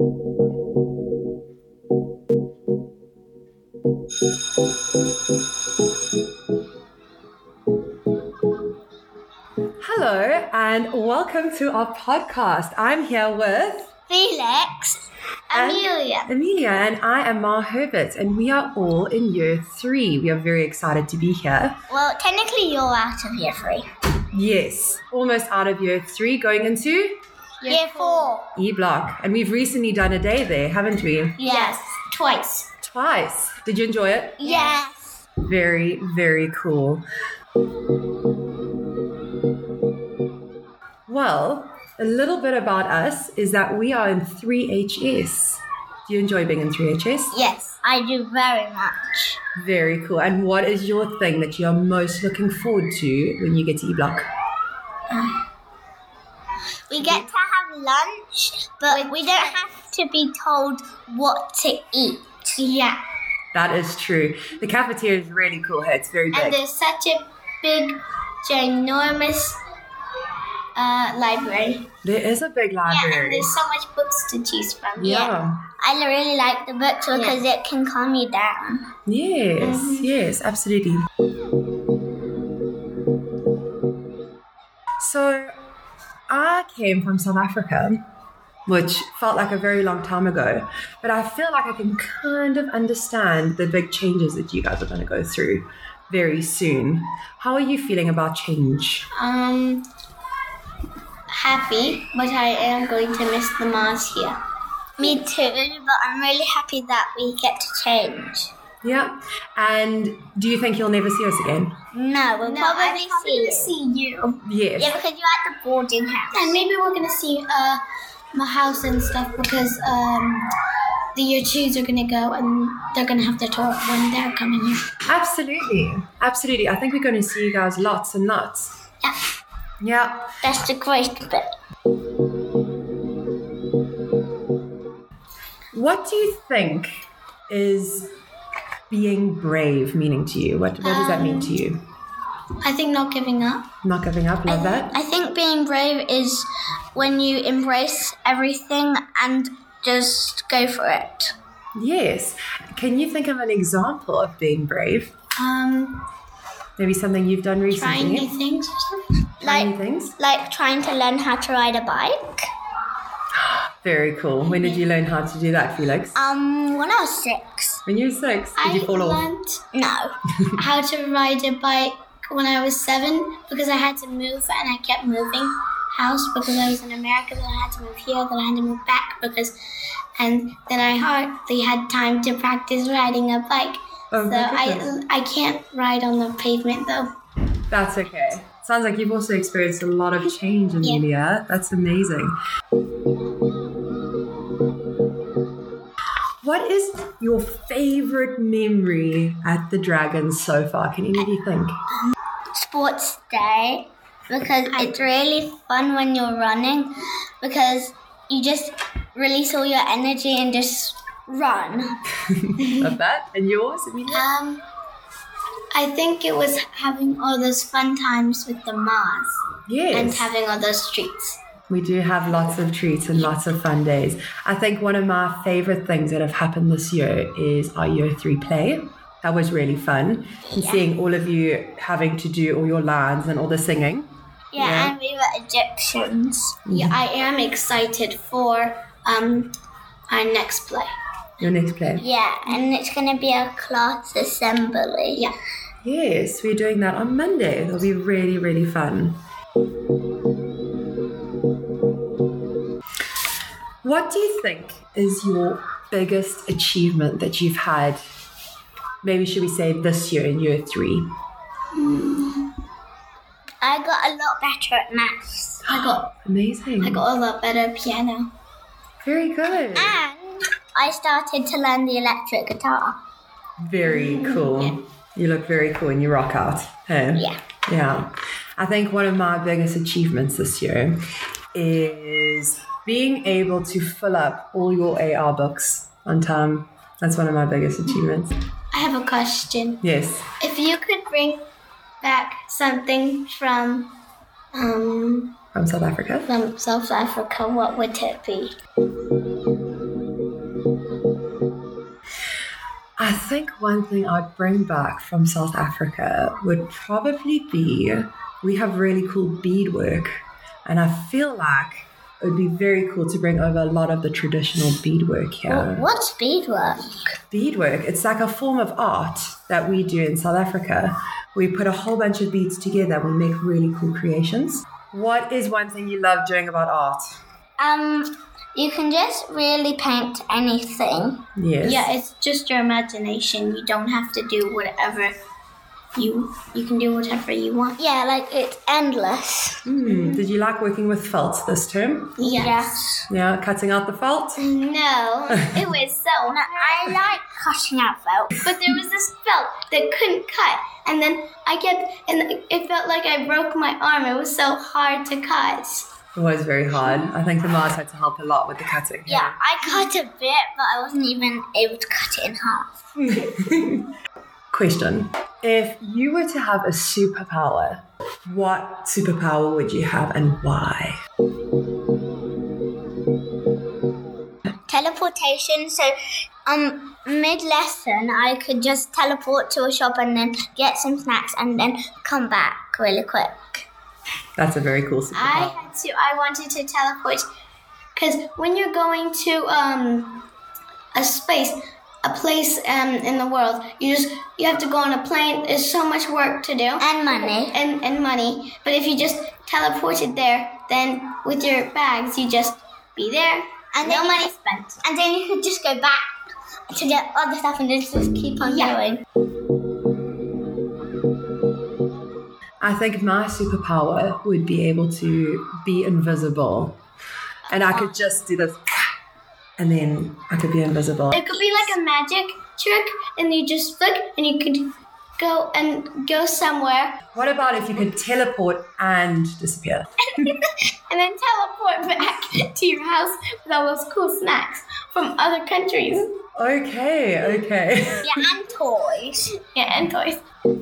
Hello and welcome to our podcast. I'm here with Felix, Amelia, and I am Ma Herbert, and we are all in year 3. We are very excited to be here. Well, technically you're out of year 3. Yes, almost out of year 3, going into Year 4. E Block. And we've recently done a day there, haven't we? Yes, twice. Twice. Did you enjoy it? Yes. Very, very cool. Well, a little bit about us is that we are in 3HS. Do you enjoy being in 3HS? Yes, I do very much. Very cool. And what is your thing that you're most looking forward to when you get to E Block? We get to have lunch, but we don't have to be told what to eat. Yeah. That is true. The cafeteria is really cool here. It's very big. And there's such a big, ginormous library. There is a big library. Yeah, and there's so much books to choose from. Yeah. I really like the books because it can calm you down. Yes, yes, absolutely. So, I came from South Africa, which felt like a very long time ago, but I feel like I can kind of understand the big changes that you guys are going to go through very soon. How are you feeling about change? Happy, but I am going to miss the Mars here. Me too, but I'm really happy that we get to change. Yeah. And do you think you'll never see us again? No, we'll probably see you. Yes. Yeah, because you're at the boarding house. And maybe we're going to see my house and stuff because the year 2s are going to go and they're going to have their tour when they're coming here. Absolutely. Absolutely. I think we're going to see you guys lots and lots. Yeah. Yeah. That's the great bit. What do you think is being brave meaning to you? What does that mean to you? I think not giving up. Not giving up, love that. I think being brave is when you embrace everything and just go for it. Yes. Can you think of an example of being brave? Maybe something you've done recently? Trying new things or something. Trying new things? Like trying to learn how to ride a bike. Very cool. When did you learn how to do that, Felix? When I was 6. When you were 6? Did you fall off? I learned No. how to ride a bike when I was 7 because I had to move and I kept moving house because I was in America. Then I had to move here. Then I had to move back and then I hardly had time to practice riding a bike. Oh, so I can't ride on the pavement though. That's okay. Sounds like you've also experienced a lot of change, Amelia. That's amazing. What is your favorite memory at the Dragons so far? Can any of you think? Sports day, because it's really fun when you're running because you just release all your energy and just run. Love that. And yours, Amelia? I think it was having all those fun times with the Mars. Yes. And having all those treats. We do have lots of treats and lots of fun days. I think one of my favorite things that have happened this year is our year 3 play. That was really fun. And seeing all of you having to do all your lines and all the singing. Yeah, and we were Egyptians. Yeah, I am excited for our next play. Your next play. Yeah, and it's going to be a class assembly. Yeah. Yes, we're doing that on Monday. It'll be really, really fun. What do you think is your biggest achievement that you've had, maybe should we say this year in year 3? I got a lot better at maths. Amazing. I got a lot better at piano. Very good. And I started to learn the electric guitar. Very cool. Yeah. You look very cool and you rock out. Hey? Yeah. Yeah. I think one of my biggest achievements this year is being able to fill up all your AR books on time. That's one of my biggest achievements. I have a question. Yes. If you could bring back something from From South Africa? South Africa, what would it be? I think one thing I'd bring back from South Africa would probably be we have really cool beadwork, and I feel like it would be very cool to bring over a lot of the traditional beadwork here. What's beadwork? Beadwork, it's like a form of art that we do in South Africa. We put a whole bunch of beads together and we make really cool creations. What is one thing you love doing about art? You can just really paint anything. Yes. Yeah, it's just your imagination. You don't have to do whatever you can do whatever you want. Yeah, like it's endless. Did you like working with felt this term? Yes. Yeah, cutting out the felt? No, it was so. I like cutting out felt. But there was this felt that couldn't cut, and then it felt like I broke my arm. It was so hard to cut. It was very hard. I think the Mars had to help a lot with the cutting. Yeah, I cut a bit, but I wasn't even able to cut it in half. Question. If you were to have a superpower, what superpower would you have and why? Teleportation, so mid-lesson I could just teleport to a shop and then get some snacks and then come back really quick. That's a very cool superpower. I wanted to teleport because when you're going to a place in the world, you have to go on a plane. There's so much work to do And money. and money. But if you just teleported there, then with your bags you just be there. And No then money spent. And then you could just go back to get other stuff and just keep on going. I think my superpower would be able to be invisible. And I could just do this, and then I could be invisible. It could be like a magic trick, and you just flick, and you could go somewhere, What about if you could teleport and disappear? and then teleport back to your house with all those cool snacks from other countries. Okay. Yeah, and toys. Yeah, and toys.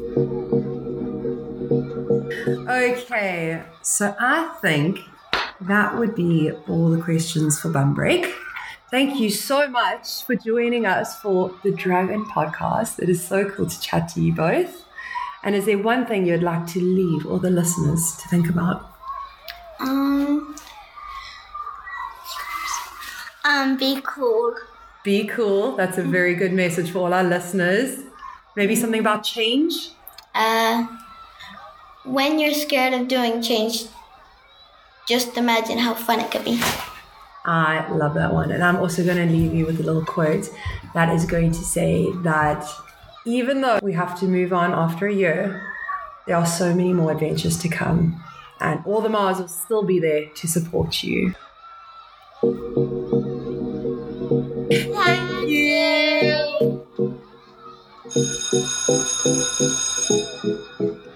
Okay, so I think that would be all the questions for Bum Break. Thank you so much for joining us for the Dragon Podcast. It is so cool to chat to you both. And is there one thing you'd like to leave all the listeners to think about? Be cool. Be cool. That's a very good message for all our listeners. Maybe something about change? When you're scared of doing change, just imagine how fun it could be. I love that one. And I'm also going to leave you with a little quote that is going to say that even though we have to move on after a year, there are so many more adventures to come. And all the Mars will still be there to support you. Thank you.